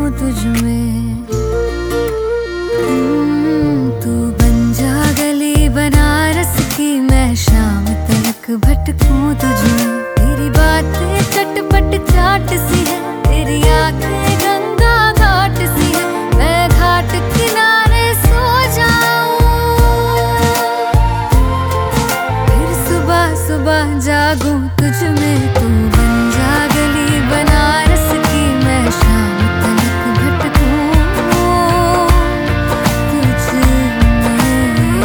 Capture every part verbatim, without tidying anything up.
तुझ में। तू बन जा गली बनारस की, मैं शाम तक भटकूं तुझ में। तेरी बातें चटपट चाट सी है, तेरी आंखें गंगा घाट सी है। मैं घाट किनारे सो जाऊं, फिर सुबह सुबह जागूं तुझ में। तू बन जा गली बनारस की, मैं शाम तक भटकूं तुझ में।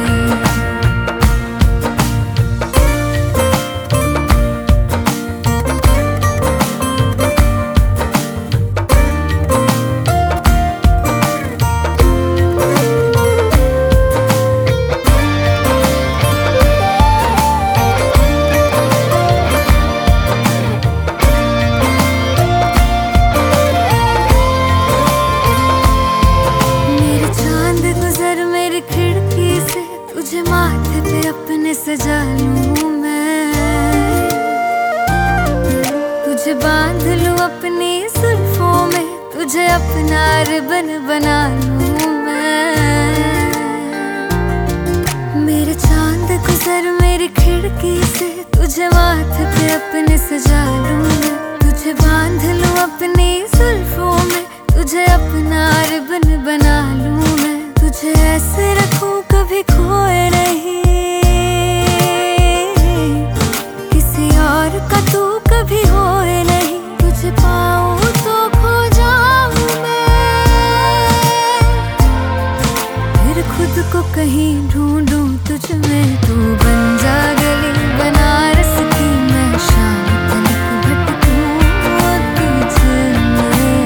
तुझे माथे पे अपने सजा लूं मैं, तुझे बांध लूं अपनी जुल्फों में, तुझे अपना रिबन बना लूं मैं। मेरे चांद गुजर मेरी खिड़की से, तुझे माथे पे अपने सजा लूं मैं, तुझे बांध लूं अपनी जुल्फों में, तुझे अपना रिबन बना लूं मैं। तुझे ऐसे रखूं कभी खोए नहीं, किसी और का तू कभी होए नहीं। तुझे पाऊं तो खो जाऊं मैं, फिर खुद को कहीं ढूंढूं तुझ में। तू बन जा गली बनारस की, मैं शाम तक भटकूं तुझ में।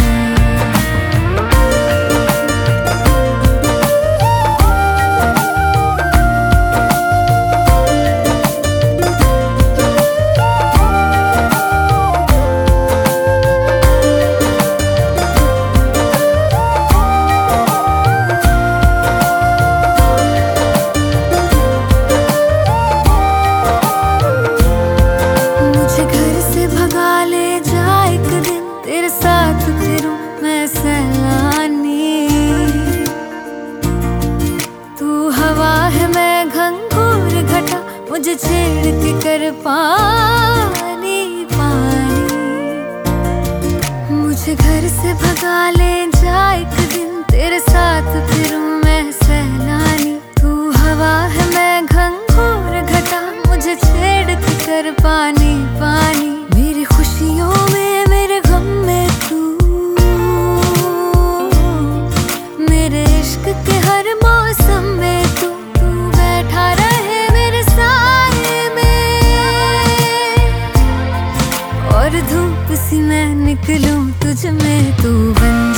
तेरे साथ फिरूं मैं सैलानी, तू हवा है मैं घंघोर घटा, मुझे छेड़ के कर पानी पानी। मुझे घर से भगा ले जा एक दिन, तेरे साथ फिरूं मैं सैलानी। तू हवा है मैं घंघोर घटा, मुझे छेड़ के कर पानी पानी। मेरी खुशियों में मेरे गम में तू, मेरे इश्क के हर मौसम में तू, तू बैठा रहे मेरे साए में, और धूप सी मैं निकलूं तुझ में। तू बन